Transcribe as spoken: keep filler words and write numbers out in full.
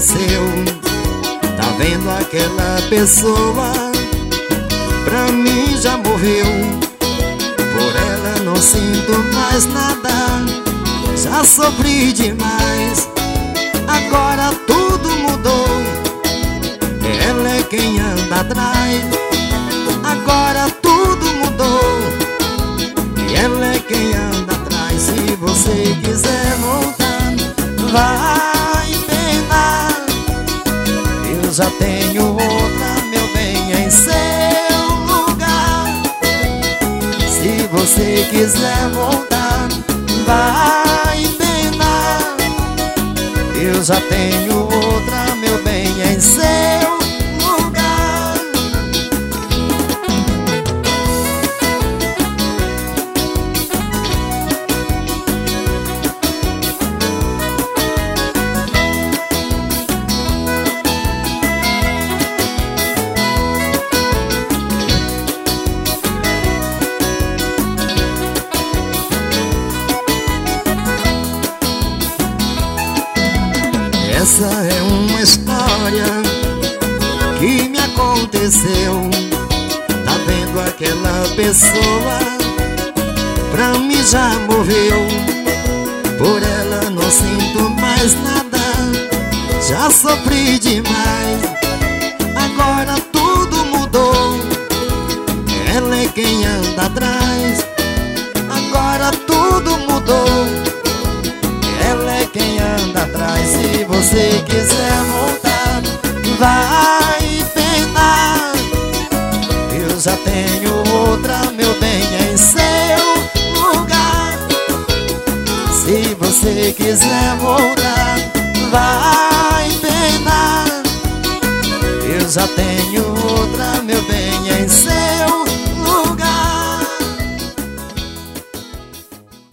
aconteceu? Tá vendo aquela pessoa? Pra mim já morreu. Por ela não sinto mais nada. Já sofri demais. Agora tudo mudou. Ela é quem anda atrás. Agora tudo mudou. Ela é quem anda atrás. Se você quiser voltar, vai penar. Eu já tenho outra, meu bem, em seu lugar. Se você quiser voltar, vai penar. Eu já tenho outra, meu bem, em seu lugar. Essa é uma história que me aconteceu. Tá vendo aquela pessoa? Pra mim já morreu. Por ela não sinto mais nada. Já sofri demais. Agora tudo mudou. Ela é quem anda atrás. Agora tudo mudou. Ela é quem anda atrás. Se você quiser voltar, vai penar. Eu já tenho outra, meu bem, em seu lugar. Se você quiser voltar, vai penar.